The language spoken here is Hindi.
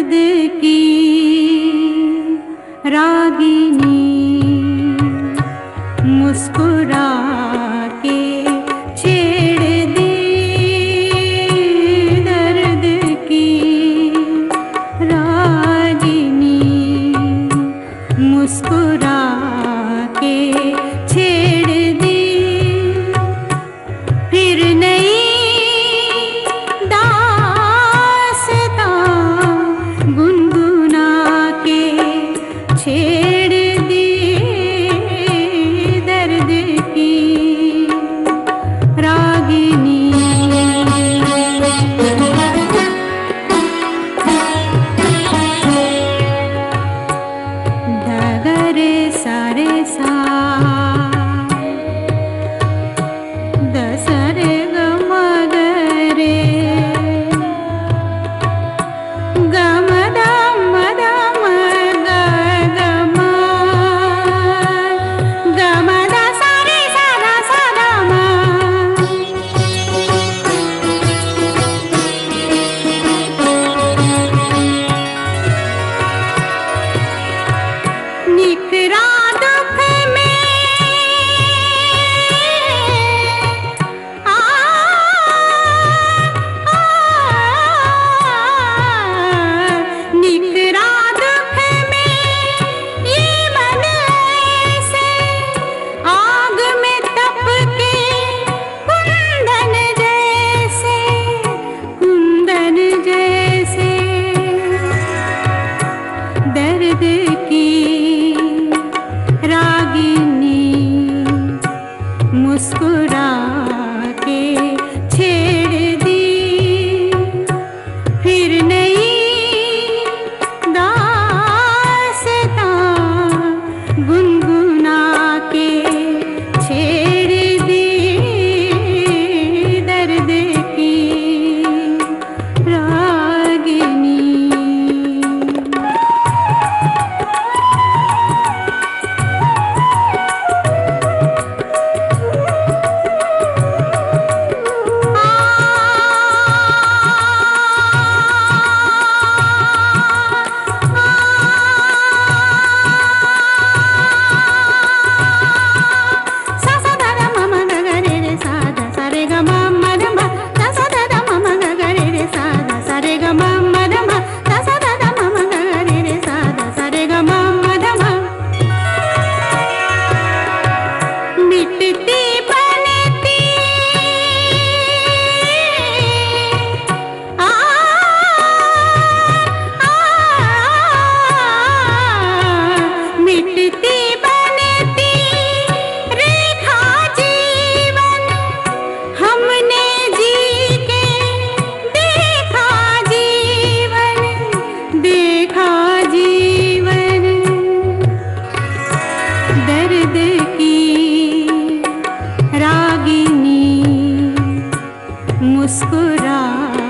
की रागिनी मुस्कुरा के छेड़ दे दर्द की रागिनी मुस्कुरा के छेड़ दे फिर नई दास्तां गुनगुना के छेड़ दे दर्द की रागिनी दगरे सारे सा दसरे गमगरे निखरा दुख में निखरा दुख में ये मन ऐसे आग में तप के कुंदन जैसे दर्द की रागिनी मुस्कुरा के छेड़ दी फिर नई दास्तां गुनगुना के छेड़ दी दर्द की रागिनी दर्द की रागिनी मुस्कुरा